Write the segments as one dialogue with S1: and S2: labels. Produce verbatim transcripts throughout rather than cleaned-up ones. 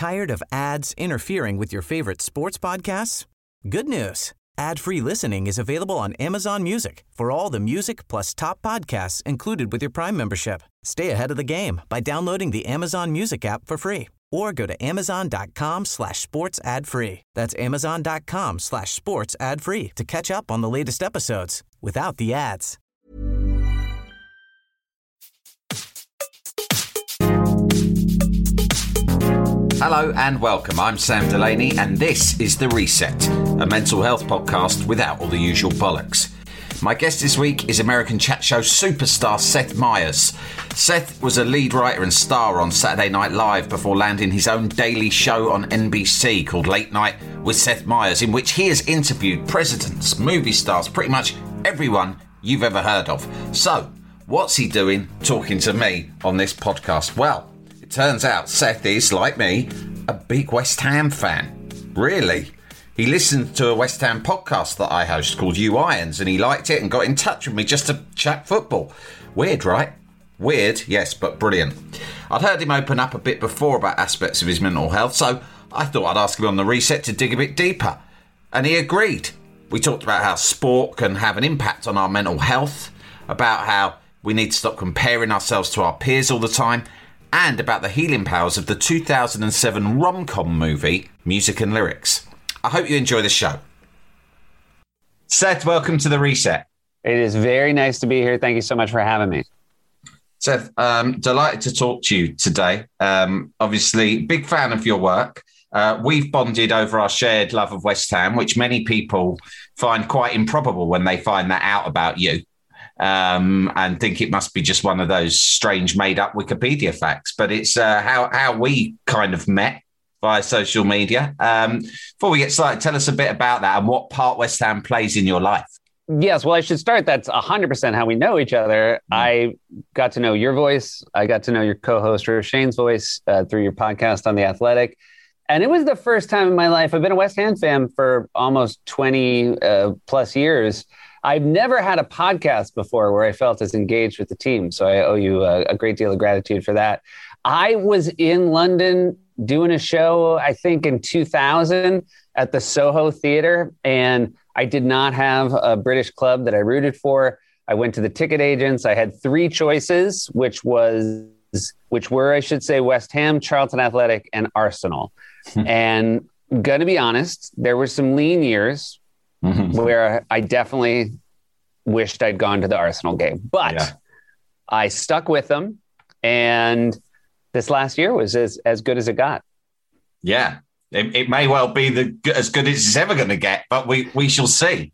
S1: Tired of ads interfering with your favorite sports podcasts? Good news. Ad-free listening is available on Amazon Music for all the music plus top podcasts included with your Prime membership. Stay ahead of the game by downloading the Amazon Music app for free or go to amazon.com slash sports ad free. That's amazon.com slash sports ad free to catch up on the latest episodes without the ads.
S2: Hello and welcome. I'm Sam Delaney and this is The Reset, a mental health podcast without all the usual bollocks. My guest this week is American chat show superstar Seth Meyers. Seth was a lead writer and star on Saturday Night Live before landing his own daily show on N B C called Late Night with Seth Meyers, in which he has interviewed presidents, movie stars, pretty much everyone you've ever heard of. So, what's he doing talking to me on this podcast? Well, it turns out Seth is, like me, a big West Ham fan. Really? He listened to a West Ham podcast that I host called You Irons, and he liked it and got in touch with me just to chat football. Weird, right? Weird, yes, but brilliant. I'd heard him open up a bit before about aspects of his mental health, so I thought I'd ask him on The Reset to dig a bit deeper. And he agreed. We talked about how sport can have an impact on our mental health, about how we need to stop comparing ourselves to our peers all the time, and about the healing powers of the two thousand seven rom-com movie, Music and Lyrics. I hope you enjoy the show. Seth, welcome to The Reset.
S3: It is very nice to be here. Thank you so much for having me.
S2: Seth, um, delighted to talk to you today. Um, obviously, big fan of your work. Uh, we've bonded over our shared love of West Ham, which many people find quite improbable when they find that out about you, um, and think it must be just one of those strange made-up Wikipedia facts. But it's uh, how, how we kind of met via social media. Um, before we get started, tell us a bit about that and what part West Ham plays in your life.
S3: Yes, well, I should start. That's one hundred percent how we know each other. Mm. I got to know your voice. I got to know your co-host, Shane's voice, uh, through your podcast on The Athletic. And it was the first time in my life. I've been a West Ham fan for almost twenty uh, plus years. I've never had a podcast before where I felt as engaged with the team. So I owe you a, a great deal of gratitude for that. I was in London doing a show, I think in two thousand at the Soho Theatre, and I did not have a British club that I rooted for. I went to the ticket agents. I had three choices, which was, which were, I should say, West Ham, Charlton Athletic, and Arsenal. And going to be honest, there were some lean years mm-hmm. where I definitely wished I'd gone to the Arsenal game, but yeah. I stuck with them, and this last year was as, as good as it got.
S2: Yeah, it, it may well be the as good as it's ever going to get, but we, we shall see.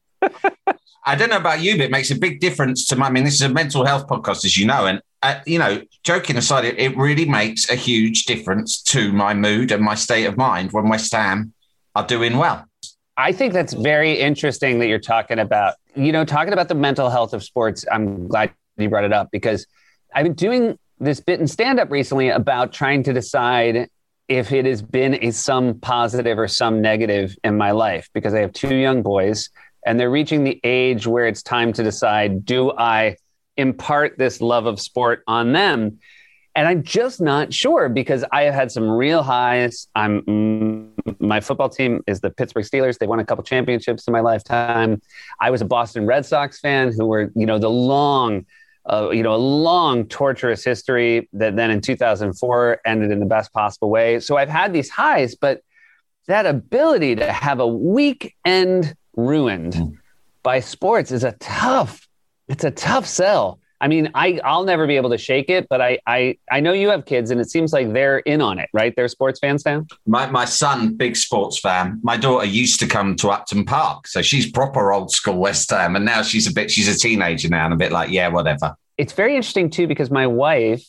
S2: I don't know about you, but it makes a big difference to my, I mean, this is a mental health podcast, as you know, and, uh, you know, joking aside, it, it really makes a huge difference to my mood and my state of mind when West Ham are doing well.
S3: I think that's very interesting that you're talking about, you know, talking about the mental health of sports. I'm glad you brought it up because I've been doing this bit in stand-up recently about trying to decide if it has been a some positive or some negative in my life, because I have two young boys and they're reaching the age where it's time to decide, do I impart this love of sport on them? And I'm just not sure, because I have had some real highs. I'm my football team is the Pittsburgh Steelers. They won a couple championships in my lifetime. I was a Boston Red Sox fan who were, you know, the long Uh, you know, a long, torturous history that then in two thousand four ended in the best possible way. So I've had these highs, but that ability to have a weekend ruined mm. by sports is a tough, it's a tough sell. I mean, I, I'll never be able to shake it, but I, I I know you have kids and it seems like they're in on it, right? They're sports fans now?
S2: My my son, big sports fan. My daughter used to come to Upton Park. So she's proper old school West Ham. And now she's a bit, she's a teenager now and a bit like, yeah, whatever.
S3: It's very interesting too, because my wife,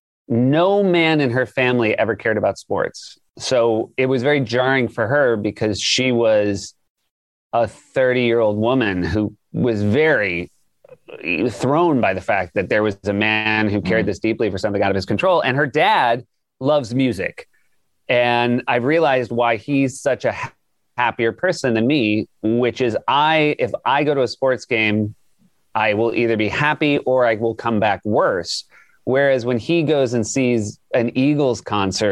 S3: no man in her family ever cared about sports. So it was very jarring for her because she was a thirty-year-old woman who was very thrown by the fact that there was a man who cared this deeply for something out of his control. And her dad loves music. And I've realized why he's such a happier person than me, which is I, if I go to a sports game, I will either be happy or I will come back worse. Whereas when he goes and sees an Eagles concert,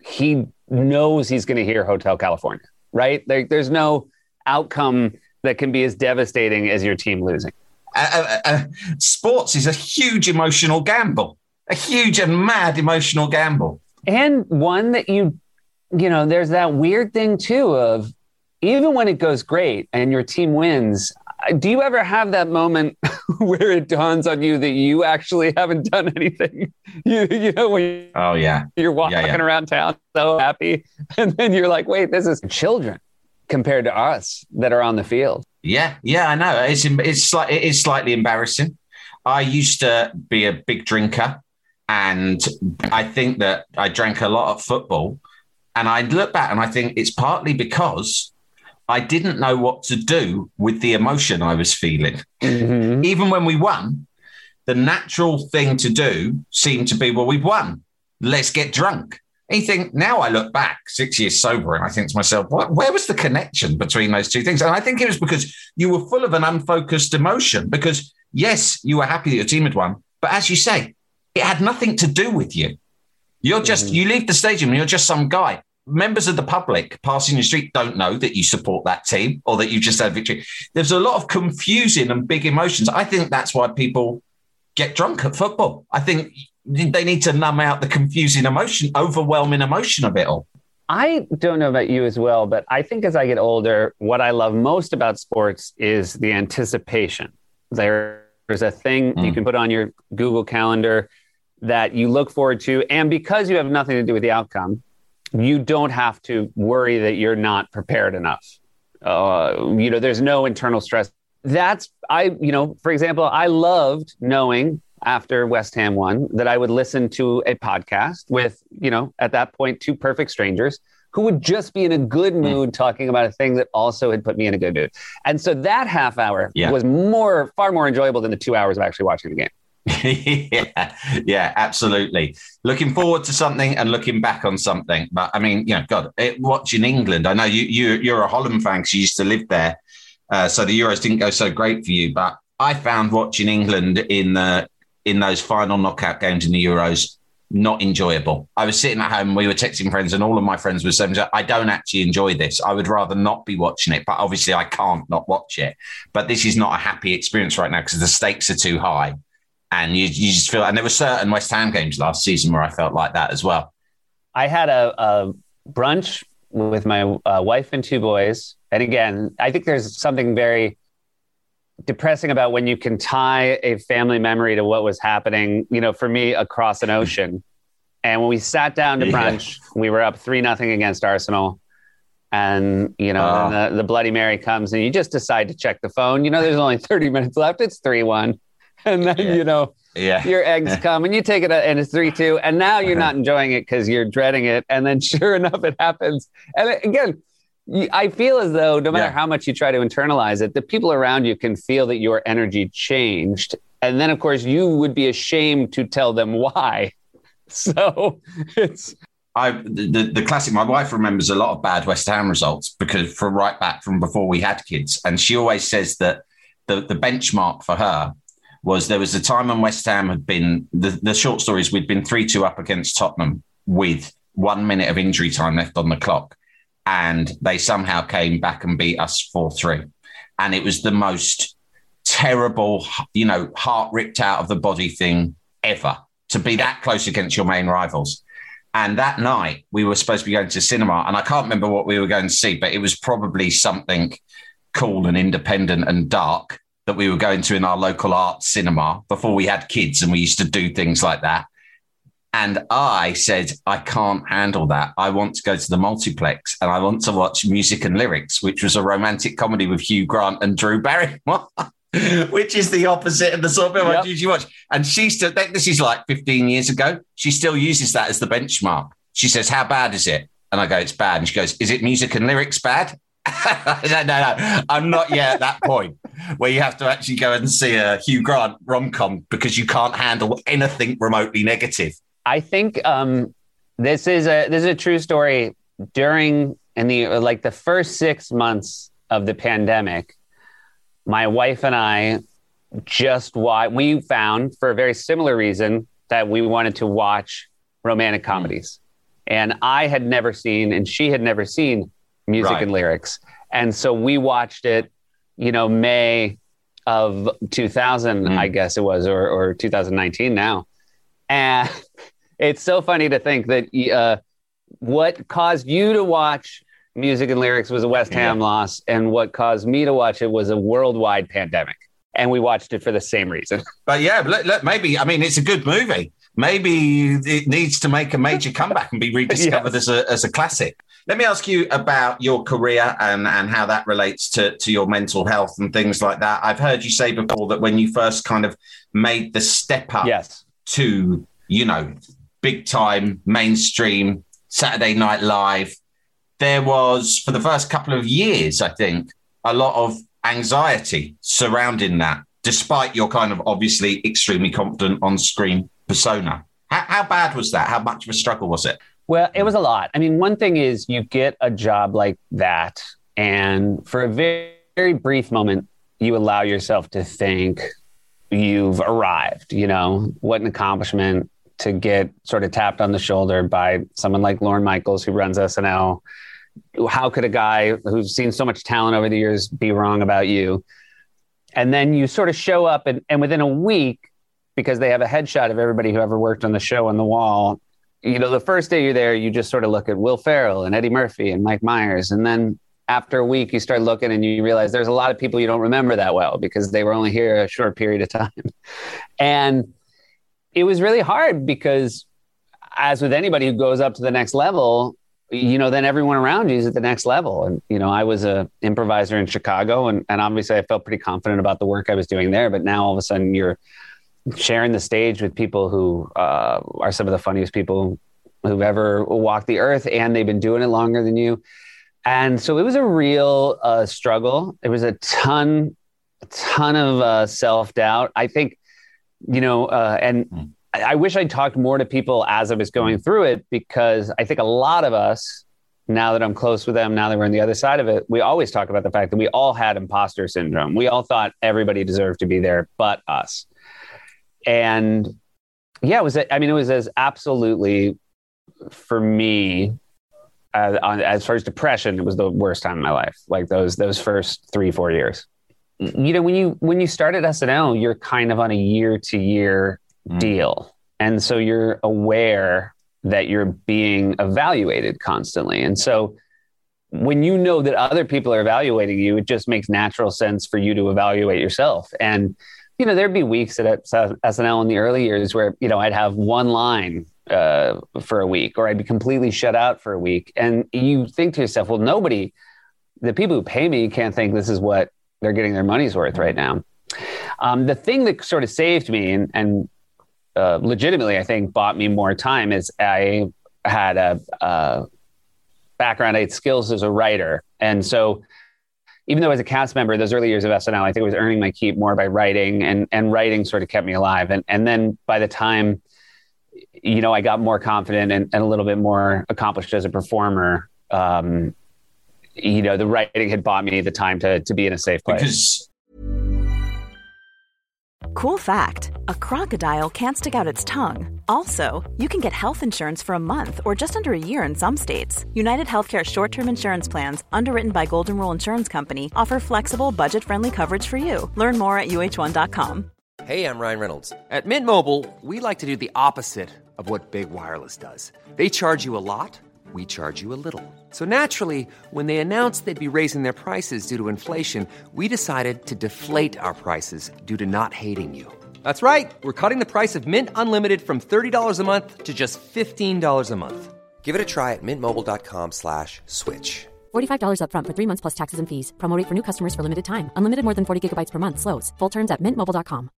S3: he knows he's going to hear Hotel California, right? There, there's no outcome that can be as devastating as your team losing.
S2: Uh, uh, uh, sports is a huge emotional gamble, a huge and mad emotional gamble.
S3: And one that you, you know, there's that weird thing too of even when it goes great and your team wins, do you ever have that moment where it dawns on you that you actually haven't done anything? You, you know, when you,
S2: oh yeah,
S3: you're walking
S2: yeah, yeah.
S3: around town so happy, and then you're like, wait, this is children compared to us that are on the field.
S2: Yeah, yeah, I know. It's it's like it is slightly embarrassing. I used to be a big drinker, and I think that I drank a lot at football. And I look back and I think it's partly because I didn't know what to do with the emotion I was feeling. Mm-hmm. Even when we won, the natural thing to do seemed to be, well, we've won. Let's get drunk. And you think, now I look back six years sober and I think to myself, what, where was the connection between those two things? And I think it was because you were full of an unfocused emotion because, yes, you were happy that your team had won. But as you say, it had nothing to do with you. You're just, mm-hmm. you leave the stadium and you're just some guy. Members of the public passing the street don't know that you support that team or that you just had victory. There's a lot of confusing and big emotions. I think that's why people get drunk at football. I think they need to numb out the confusing emotion, overwhelming emotion of it all.
S3: I don't know about you as well, but I think as I get older, what I love most about sports is the anticipation. There's a thing mm. you can put on your Google Calendar that you look forward to. And because you have nothing to do with the outcome, you don't have to worry that you're not prepared enough. Uh, you know, there's no internal stress. That's, I, you know, for example, I loved knowing after West Ham won that I would listen to a podcast with, you know, at that point, two perfect strangers who would just be in a good mood talking about a thing that also had put me in a good mood. And so that half hour yeah. was more, far more enjoyable than the two hours of actually watching the game.
S2: yeah, yeah, absolutely. Looking forward to something and looking back on something. But I mean, you know, God, it, watching England, I know you, you, you're a Holland fan because you used to live there. Uh, so the Euros didn't go so great for you. But I found watching England in the, in those final knockout games in the Euros not enjoyable. I was sitting at home, we were texting friends, and all of my friends were saying, I don't actually enjoy this. I would rather not be watching it, but obviously I can't not watch it. But this is not a happy experience right now because the stakes are too high. And you, you just feel, and there were certain West Ham games last season where I felt like that as well.
S3: I had a, a brunch with my uh, wife and two boys. And again, I think there's something very depressing about when you can tie a family memory to what was happening, you know, for me across an ocean. And when we sat down to brunch, yeah. we were up three nothing against Arsenal. And, you know, uh, then the, the Bloody Mary comes and you just decide to check the phone. You know, there's only thirty minutes left. It's three one. And then, yeah. you know, yeah. your eggs come and you take it and it's three two. And now you're not enjoying it because you're dreading it. And then sure enough, it happens. And again, I feel as though no matter yeah. how much you try to internalize it, the people around you can feel that your energy changed. And then, of course, you would be ashamed to tell them why. So it's...
S2: I the, the classic, my wife remembers a lot of bad West Ham results because from right back from before we had kids. And she always says that the, the benchmark for her was there was a time when West Ham had been, the, the short story is we'd been three two up against Tottenham with one minute of injury time left on the clock. And they somehow came back and beat us four three. And it was the most terrible, you know, heart ripped out of the body thing ever to be that close against your main rivals. And that night we were supposed to be going to cinema and I can't remember what we were going to see, but it was probably something cool and independent and dark that we were going to in our local art cinema before we had kids and we used to do things like that. And I said, I can't handle that. I want to go to the multiplex and I want to watch Music and Lyrics, which was a romantic comedy with Hugh Grant and Drew Barrymore, which is the opposite of the sort of film yep. I usually watch. And she still, this is like fifteen years ago. She still uses that as the benchmark. She says, how bad is it? And I go, it's bad. And she goes, is it Music and Lyrics bad? no, no, no. I'm not yet at that point where you have to actually go and see a Hugh Grant rom-com because you can't handle anything remotely negative.
S3: I think um, this is a this is a true story. During in the like the first six months of the pandemic, my wife and I just watched. We found for a very similar reason that we wanted to watch romantic comedies. And I had never seen, and she had never seen Music
S2: Right.
S3: and Lyrics. And so we watched it, you know, May of two thousand,
S2: Mm.
S3: I guess it was, or, or two thousand nineteen now. And it's so funny to think that uh, what caused you to watch Music and Lyrics was a West Ham
S2: Yeah.
S3: loss, and what caused me to watch it was a worldwide pandemic. And we watched it for the same reason.
S2: But yeah, look, look, maybe, I mean, it's a good movie. Maybe it needs to make a major comeback and be rediscovered
S3: Yes.
S2: as a as a classic. Let me ask you about your career and, and how that relates to, to your mental health and things like that. I've heard you say before that when you first kind of made the step up
S3: Yes.
S2: to, you know, big time, mainstream, Saturday Night Live, there was, for the first couple of years, I think, a lot of anxiety surrounding that, despite your kind of obviously extremely confident on-screen persona. How, how bad was that? How much of a struggle was it?
S3: Well, it was a lot. I mean, one thing is you get a job like that, and for a very, very brief moment, you allow yourself to think you've arrived. You know, what an accomplishment to get sort of tapped on the shoulder by someone like Lorne Michaels, who runs S N L. How could a guy who's seen so much talent over the years be wrong about you? And then you sort of show up, and, and within a week, because they have a headshot of everybody who ever worked on the show on the wall, you know, the first day you're there, you just sort of look at Will Ferrell and Eddie Murphy and Mike Myers. And then after a week, you start looking and you realize there's a lot of people you don't remember that well because they were only here a short period of time. And it was really hard because, as with anybody who goes up to the next level, you know, then everyone around you is at the next level. And, you know, I was a improviser in Chicago, and, and obviously I felt pretty confident about the work I was doing there. But now all of a sudden you're sharing the stage with people who uh, are some of the funniest people who've ever walked the earth, and they've been doing it longer than you. And so it was a real uh, struggle. It was a ton, a ton of uh, self-doubt. I think, you know, uh, and mm. I, I wish I'd talked more to people as I was going through it, because I think a lot of us, now that I'm close with them, now that we're on the other side of it, we always talk about the fact that we all had imposter syndrome. We all thought everybody deserved to be there but us. And yeah, it was, I mean, it was as absolutely, for me, uh, on, as far as depression, it was the worst time in my life. Like those, those first three, four years, you know, when you, when you start at S N L, you're kind of on a year to year mm. deal. And so you're aware that you're being evaluated constantly. And so when you know that other people are evaluating you, it just makes natural sense for you to evaluate yourself. And you know, there'd be weeks at S N L in the early years where, you know, I'd have one line uh, for a week, or I'd be completely shut out for a week. And you think to yourself, well, nobody, the people who pay me can't think this is what they're getting their money's worth right now. Um, the thing that sort of saved me and, and uh, legitimately, I think, bought me more time is I had a, a background, I had skills as a writer. And so even though as a cast member, those early years of S N L, I think I was earning my keep more by writing, and, and writing sort of kept me alive. And, and then by the time, you know, I got more confident and, and a little bit more accomplished as a performer, um, you know, the writing had bought me the time to, to be in a safe place.
S2: Because...
S4: Cool fact, a crocodile can't stick out its tongue. Also, you can get health insurance for a month or just under a year in some states. United Healthcare short-term insurance plans, underwritten by Golden Rule Insurance Company, offer flexible, budget-friendly coverage for you. Learn more at U H one dot com.
S5: Hey, I'm Ryan Reynolds. At Mint Mobile, we like to do the opposite of what Big Wireless does. They charge you a lot, we charge you a little. So naturally, when they announced they'd be raising their prices due to inflation, we decided to deflate our prices due to not hating you. That's right. We're cutting the price of Mint Unlimited from thirty dollars a month to just fifteen dollars a month. Give it a try at mintmobile.com slash switch.
S6: forty-five dollars up front for three months plus taxes and fees. Promo rate for new customers for limited time. Unlimited more than forty gigabytes per month. Slows full terms at mint mobile dot com.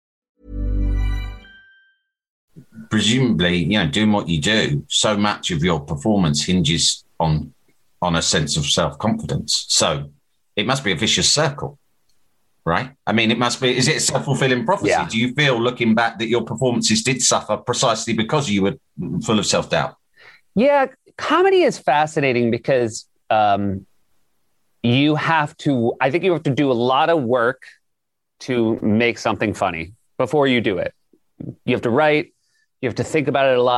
S2: Presumably, you know, doing what you do, so much of your performance hinges on on a sense of self-confidence. So it must be a vicious circle. Right? I mean, it must be, is it a self-fulfilling prophecy?
S3: Yeah.
S2: Do you feel, looking back, that your performances did suffer precisely because you were full of self-doubt?
S3: Yeah, comedy is fascinating because um, you have to, I think you have to do a lot of work to make something funny before you do it. You have to write, you have to think about it a lot,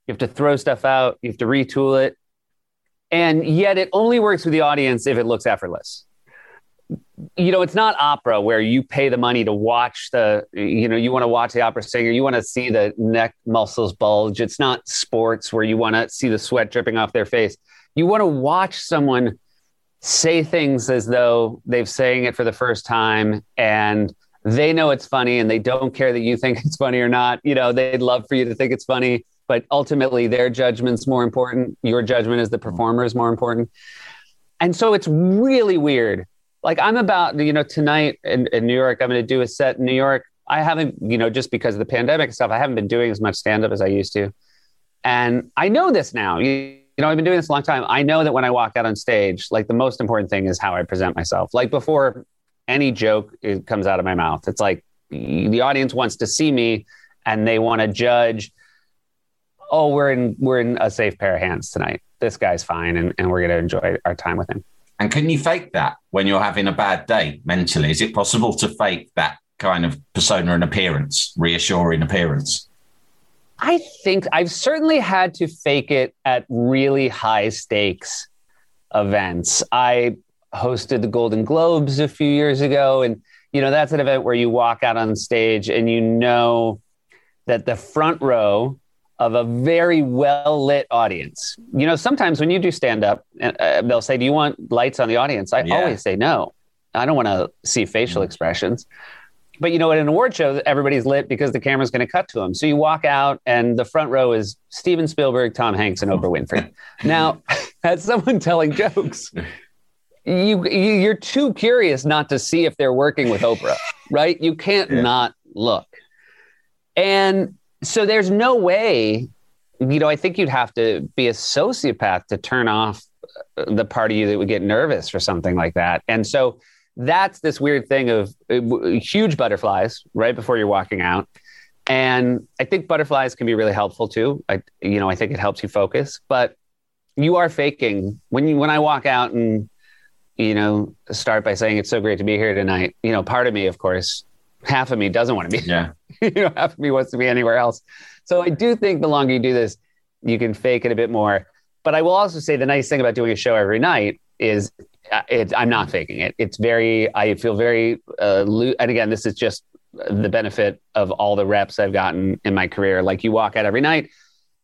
S3: You have to throw stuff out. You have to retool it. And yet it only works with the audience if it looks effortless. You know, it's not opera where you pay the money to watch the, you know, you want to watch the opera singer. You want to see the neck muscles bulge. It's not sports where you want to see the sweat dripping off their face. You want to watch someone say things as though they've saying it for the first time and they know it's funny and they don't care that you think it's funny or not. You know, they'd love for you to think it's funny, but ultimately their judgment's more important. Your judgment as the performer is more important. And so it's really weird. Like I'm about, you know, tonight in, in New York, I'm going to do a set in New York. I haven't, you know, just because of the pandemic and stuff, I haven't been doing as much stand-up as I used to. And I know this now. You, you know, I've been doing this a long time. I know that when I walk out on stage, like the most important thing is how I present myself. Like before any joke it comes out of my mouth, it's like the audience wants to see me and they want to judge, oh, we're in, we're in a safe pair of hands tonight. This guy's fine. And, and we're going to enjoy our time with him.
S2: And can you fake that when you're having a bad day mentally? Is it possible to fake that kind of persona and appearance, reassuring appearance?
S3: I think I've certainly had to fake it at really high stakes events. I hosted the Golden Globes a few years ago. And, you know, that's an event where you walk out on stage and you know that the front row of a very well-lit audience. You know, sometimes when you do stand-up, uh, they'll say, do you want lights on the audience? I yeah. always say no. I don't want to see facial mm. expressions. But, you know, at an award show, everybody's lit because the camera's going to cut to them. So you walk out and the front row is Steven Spielberg, Tom Hanks, and Oprah Winfrey. Now, as someone telling jokes, you, you, you're too curious not to see if they're working with Oprah, right? You can't yeah. not look. And so there's no way, you know, I think you'd have to be a sociopath to turn off the part of you that would get nervous for something like that. And so that's this weird thing of uh, huge butterflies right before you're walking out. And I think butterflies can be really helpful too. I, you know, I think it helps you focus, but you are faking when you, when I walk out and, you know, start by saying, it's so great to be here tonight. You know, part of me, of course, half of me doesn't want to be,
S2: yeah.
S3: you know, half of me wants to be anywhere else. So I do think the longer you do this, you can fake it a bit more. But I will also say the nice thing about doing a show every night is It, I'm not faking it. It's very, I feel very, uh, lo- and again, this is just the benefit of all the reps I've gotten in my career. Like you walk out every night.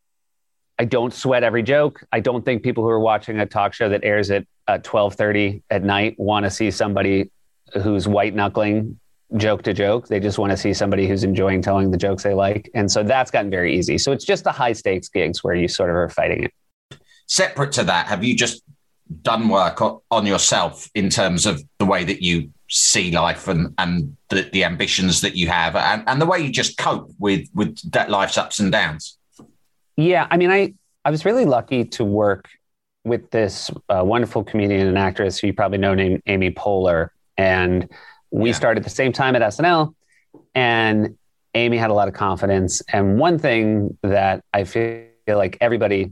S3: I don't sweat every joke. I don't think people who are watching a talk show that airs at uh, twelve thirty at night want to see somebody who's white knuckling joke to joke. They just want to see somebody who's enjoying telling the jokes they like. And so that's gotten very easy. So it's just the high stakes gigs where you sort of are fighting it.
S2: Separate to that, have you just done work on yourself in terms of the way that you see life and, and the, the ambitions that you have and, and the way you just cope with, with that life's ups and downs?
S3: Yeah. I mean, I, I was really lucky to work with this uh, wonderful comedian and actress who you probably know named Amy Poehler. And we yeah. started at the same time at S N L, and Amy had a lot of confidence. And one thing that I feel like everybody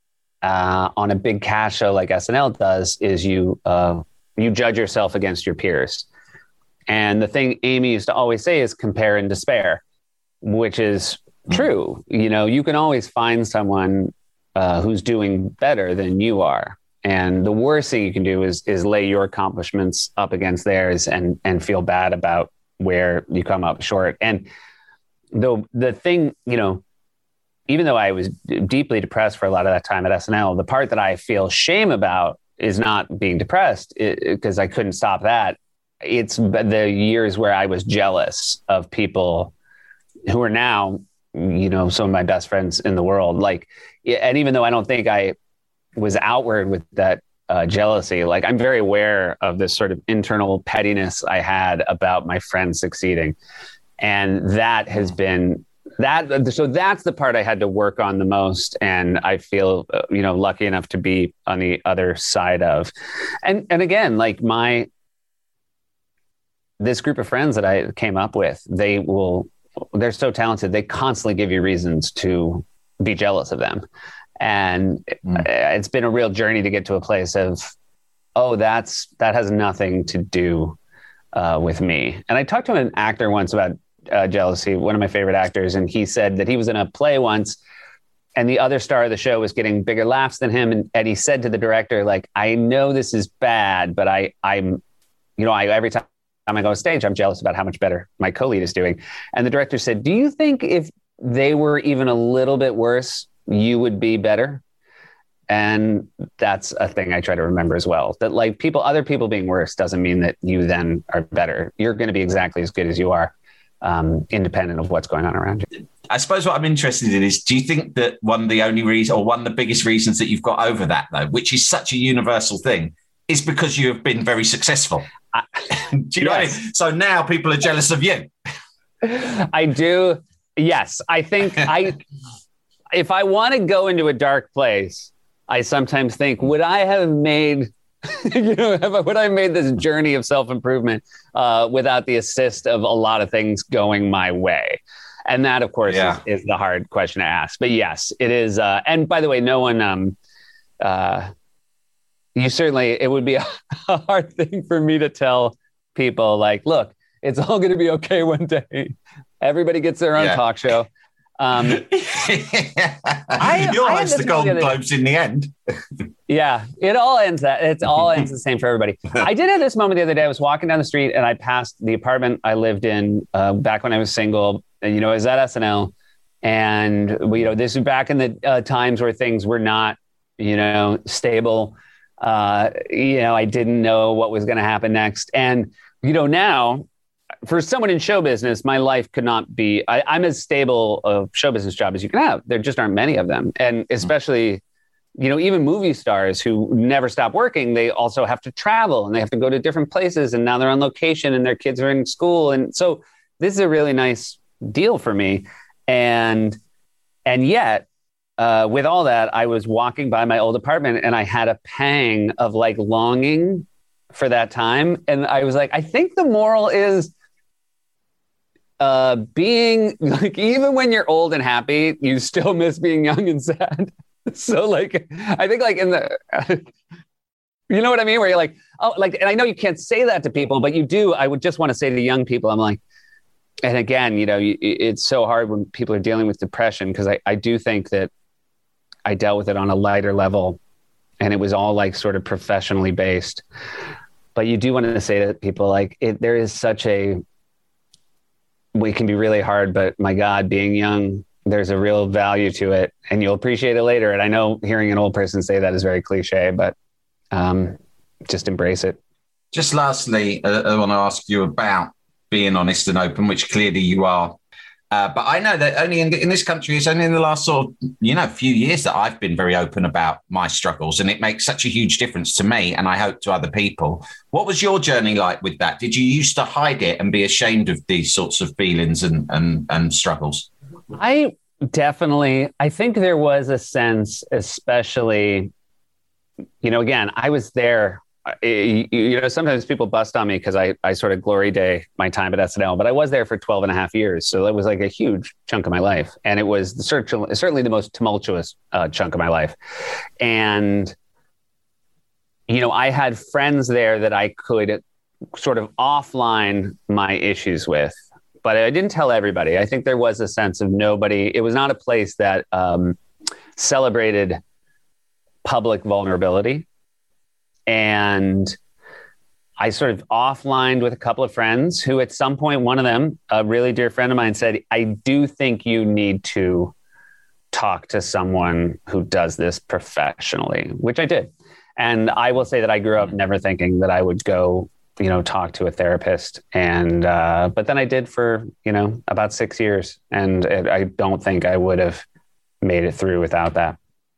S3: Uh, on a big cash show like S N L does is you uh, you judge yourself against your peers. And the thing Amy used to always say is compare and despair, which is true. You know, you can always find someone uh, who's doing better than you are. And the worst thing you can do is is lay your accomplishments up against theirs and and feel bad about where you come up short. And the the thing, you know, even though I was deeply depressed for a lot of that time at S N L, the part that I feel shame about is not being depressed because I couldn't stop that. It's the years where I was jealous of people who are now, you know, some of my best friends in the world. Like, and even though I don't think I was outward with that uh, jealousy, like I'm very aware of this sort of internal pettiness I had about my friends succeeding. And that has been That so that's the part I had to work on the most, and I feel uh, you know lucky enough to be on the other side of, and and again, like my this group of friends that I came up with, they will they're so talented, they constantly give you reasons to be jealous of them, and mm. it's been a real journey to get to a place of, oh, that's that has nothing to do uh, with me. And I talked to an actor once about Uh, jealousy, one of my favorite actors, and he said that he was in a play once and the other star of the show was getting bigger laughs than him. And, and he said to the director, like, I know this is bad, but I, I'm, you know, I, every time I go on stage, I'm jealous about how much better my co-lead is doing. And the director said, do you think if they were even a little bit worse, you would be better? And that's a thing I try to remember as well, that like people, other people being worse doesn't mean that you then are better. You're going to be exactly as good as you are, um, independent of what's going on around you.
S2: I suppose what I'm interested in is, do you think that one of the only reasons, or one of the biggest reasons that you've got over that, though, which is such a universal thing, is because you have been very successful? I, do you know yes. what I mean? So now people are jealous of you.
S3: I do. Yes. I think I, if I want to go into a dark place, I sometimes think, would I have made, you know, have, would I have made this journey of self-improvement uh, without the assist of a lot of things going my way? And that, of course, yeah. is, is the hard question to ask. But yes, it is. Uh, and by the way, no one, um, uh, you certainly, it would be a, a hard thing for me to tell people like, look, it's all going to be okay one day. Everybody gets their own yeah. talk show. Um, I,
S2: You'll host the Golden Globes in the end.
S3: Yeah, it all ends that. It all ends the same for everybody. I did have this moment the other day. I was walking down the street and I passed the apartment I lived in uh, back when I was single. And, you know, I was at S N L, and we, you know, this is back in the uh, times where things were not, you know, stable. Uh, you know, I didn't know what was going to happen next, and you know, now. For someone in show business, my life could not be, I, I'm as stable a show business job as you can have. There just aren't many of them. And especially, you know, even movie stars who never stop working, they also have to travel and they have to go to different places. And now they're on location and their kids are in school. And so this is a really nice deal for me. And, and yet, uh, with all that, I was walking by my old apartment and I had a pang of like longing for that time. And I was like, I think the moral is, Uh, being like, even when you're old and happy, you still miss being young and sad. So like, I think like in the, you know what I mean? Where you're like, oh, like, and I know you can't say that to people, but you do. I would just want to say to young people, I'm like, and again, you know, you, it's so hard when people are dealing with depression, because I, I do think that I dealt with it on a lighter level and it was all like sort of professionally based. But you do want to say to people like, it, there is such a, it can be really hard, but my God, being young, there's a real value to it and you'll appreciate it later. And I know hearing an old person say that is very cliche, but um, just embrace it.
S2: Just lastly, uh, I want to ask you about being honest and open, which clearly you are. Uh, but I know that only in, the, in this country, it's only in the last sort of, you know, few years that I've been very open about my struggles, and it makes such a huge difference to me, and I hope to other people. What was your journey like with that? Did you used to hide it and be ashamed of these sorts of feelings and and, and struggles?
S3: I definitely, I think there was a sense, especially, you know, again, I was there. You, you know, sometimes people bust on me because I, I sort of glory day my time at S N L, but I was there for twelve and a half years. So it was like a huge chunk of my life. And it was the, certainly the most tumultuous uh, chunk of my life. And, you know, I had friends there that I could sort of offline my issues with, but I didn't tell everybody. I think there was a sense of nobody. It was not a place that um, celebrated public vulnerability. And I sort of offlined with a couple of friends who at some point, one of them, a really dear friend of mine, said, I do think you need to talk to someone who does this professionally, which I did. And I will say that I grew up never thinking that I would go, you know, talk to a therapist. And, uh, but then I did for, you know, about six years. And it, I don't think I would have made it through without that.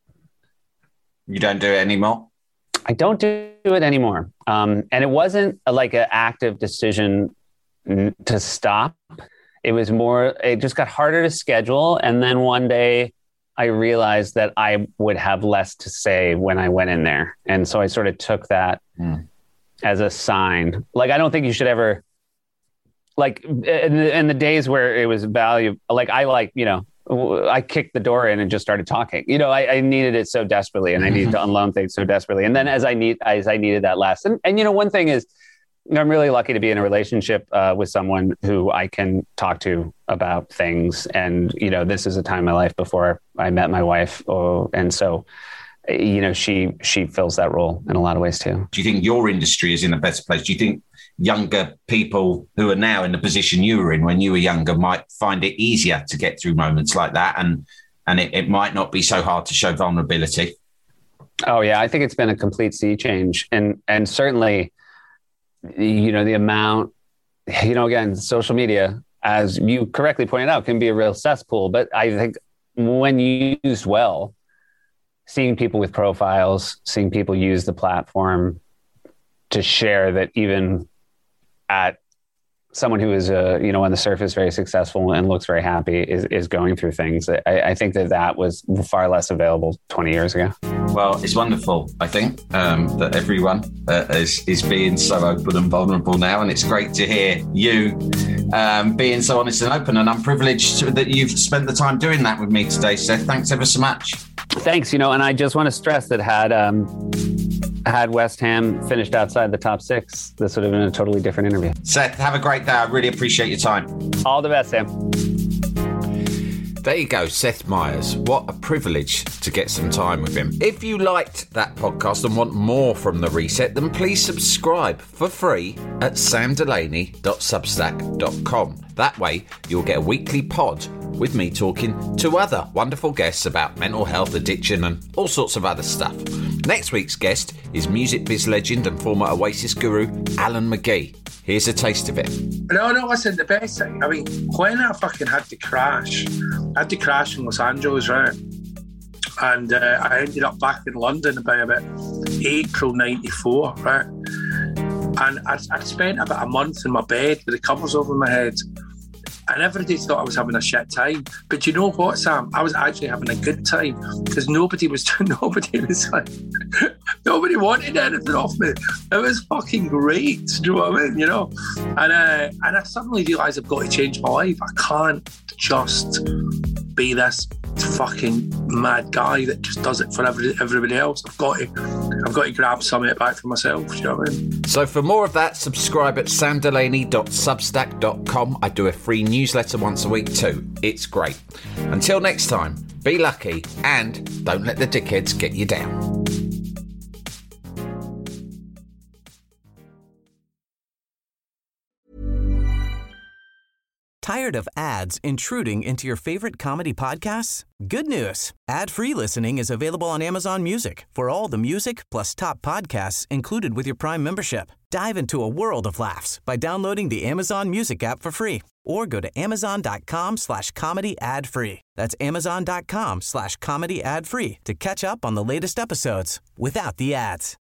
S2: You don't do it anymore?
S3: I don't do it anymore. Um, and it wasn't a, like an active decision to stop. It was more, it just got harder to schedule. And then one day I realized that I would have less to say when I went in there. And so I sort of took that mm. as a sign. Like, I don't think you should ever, like in the, in the days where it was value, like I like, you know, I kicked the door in and just started talking. You know, I, I needed it so desperately, and I needed to unload things so desperately. And then as I need, as I needed that last, and, and you know, one thing is, I'm really lucky to be in a relationship uh, with someone who I can talk to about things. And, you know, this is a time in my life before I met my wife. Oh, and so, you know, she she fills that role in a lot of ways, too.
S2: Do you think your industry is in a better place? Do you think younger people who are now in the position you were in when you were younger might find it easier to get through moments like that? And, and it, it might not be so hard to show vulnerability?
S3: Oh, yeah, I think it's been a complete sea change. And and certainly, you know, the amount, you know, again, social media, as you correctly pointed out, can be a real cesspool. But I think when used well, seeing people with profiles, seeing people use the platform to share that even at someone who is, uh, you know, on the surface very successful and looks very happy is, is going through things. I, I think that that was far less available twenty years ago.
S2: Well, it's wonderful, I think, um, that everyone uh, is, is being so open and vulnerable now. And it's great to hear you um, being so honest and open. And I'm privileged to, that you've spent the time doing that with me today, Seth. Thanks ever so much.
S3: Thanks. You know, and I just want to stress that had um, had West Ham finished outside the top six, this would have been a totally different interview.
S2: Seth, have a great day. I really appreciate your time.
S3: All the best, Sam.
S2: There you go, Seth Meyers. What a privilege to get some time with him. If you liked that podcast and want more from The Reset, then please subscribe for free at sam delaney dot substack dot com. That way, you'll get a weekly pod with me talking to other wonderful guests about mental health, addiction, and all sorts of other stuff. Next week's guest is music biz legend and former Oasis guru, Alan McGee. Here's a taste of it.
S7: No, no, listen, the best thing, I mean, when I fucking had to crash, I had to crash in Los Angeles, right? And uh, I ended up back in London by about April ninety-four, right? And I'd, I'd spent about a month in my bed with the covers over my head. And everybody thought I was having a shit time. But you know what, Sam? I was actually having a good time because nobody was, nobody was like, nobody wanted anything off me. It was fucking great. Do you know what I mean? You know? And, uh, and I suddenly realised I've got to change my life. I can't just be this fucking mad guy that just does it for every, everybody else. I've got to, I've got to grab some of it back for myself. Do you know what I mean?
S2: So for more of that, subscribe at sam delaney dot substack dot com. I do a free newsletter once a week too. It's great. Until next time, be lucky and don't let the dickheads get you down.
S1: Tired of ads intruding into your favorite comedy podcasts? Good news. Ad-free listening is available on Amazon Music for all the music plus top podcasts included with your Prime membership. Dive into a world of laughs by downloading the Amazon Music app for free or go to amazon.com slash comedy ad free. That's amazon.com slash comedy ad free to catch up on the latest episodes without the ads.